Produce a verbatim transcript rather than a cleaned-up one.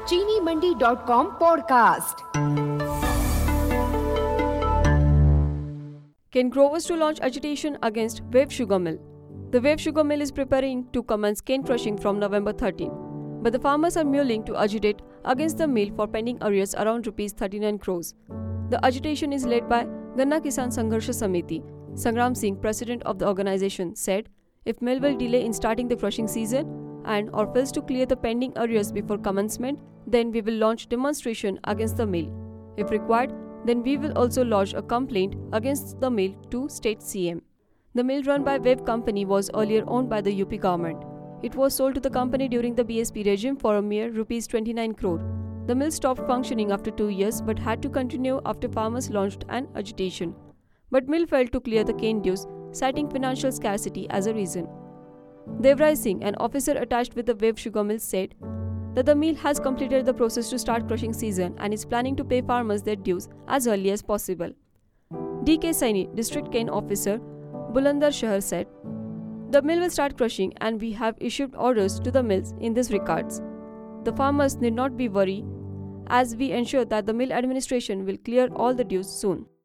चीनी Mandi dot com podcast. Cane growers to launch agitation against Wave Sugar Mill. The Wave Sugar Mill is preparing to commence cane crushing from November thirteenth, but the farmers are mulling to agitate against the mill for pending arrears around rupees thirty-nine crores. The agitation is led by Ganna Kisan Sangharsha Samiti. Sangram Singh, president of the organization, said, if mill will delay in starting the crushing season and or fails to clear the pending arrears before commencement, then we will launch demonstration against the mill. If required, then we will also lodge a complaint against the mill to state C M. The mill run by Wave Company was earlier owned by the U P government. It was sold to the company during the B S P regime for a mere rupees twenty-nine crore. The mill stopped functioning after two years but had to continue after farmers launched an agitation. But mill failed to clear the cane dues, citing financial scarcity as a reason. Devraj Singh, an officer attached with the Wave Sugar Mill, said that the mill has completed the process to start crushing season and is planning to pay farmers their dues as early as possible. D K Saini, district cane officer, Bulandar Shahar, said, the mill will start crushing and we have issued orders to the mills in this regards. The farmers need not be worried as we ensure that the mill administration will clear all the dues soon.